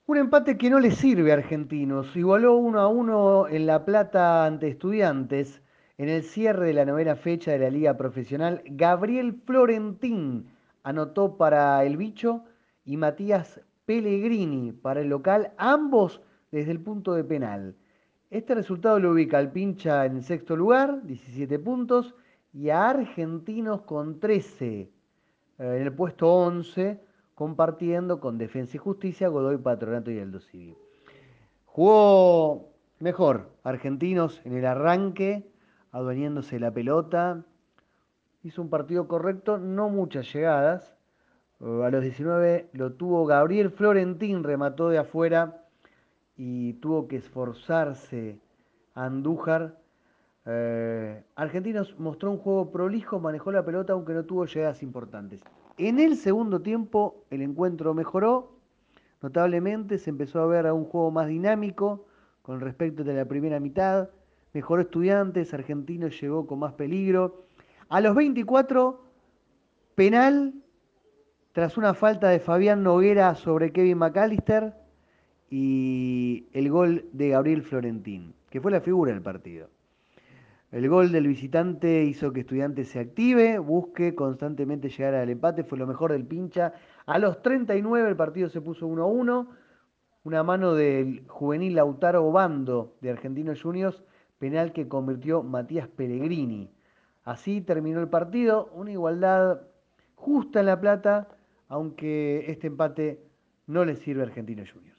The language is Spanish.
Un empate que no le sirve a Argentinos. Igualó 1-1 en La Plata ante Estudiantes en el cierre de la novena fecha de la Liga Profesional. Gabriel Florentín anotó para el Bicho y Matías Pellegrini para el local, ambos desde el punto de penal. Este resultado lo ubica al Pincha en el sexto lugar, 17 puntos, y a Argentinos con 13 en el puesto 11, compartiendo con Defensa y Justicia, Godoy Patronato y Aldo Civi. Jugó mejor Argentinos en el arranque, adueñándose la pelota. Hizo un partido correcto, no muchas llegadas. A los 19 lo tuvo Gabriel Florentín, remató de afuera y tuvo que esforzarse Andújar. Argentinos mostró un juego prolijo, manejó la pelota aunque no tuvo llegadas importantes. En el segundo tiempo el encuentro mejoró notablemente, se empezó a ver a un juego más dinámico con respecto de la primera mitad. Mejoró Estudiantes, Argentinos llegó con más peligro. A los 24, penal tras una falta de Fabián Noguera sobre Kevin McAllister y el gol de Gabriel Florentín, que fue la figura del partido. El gol del visitante hizo que Estudiantes se active, busque constantemente llegar al empate, fue lo mejor del Pincha. A los 39 el partido se puso 1-1, una mano del juvenil Lautaro Bando de Argentinos Juniors, penal que convirtió Matías Pellegrini. Así terminó el partido, una igualdad justa en La Plata, aunque este empate no le sirve a Argentinos Juniors.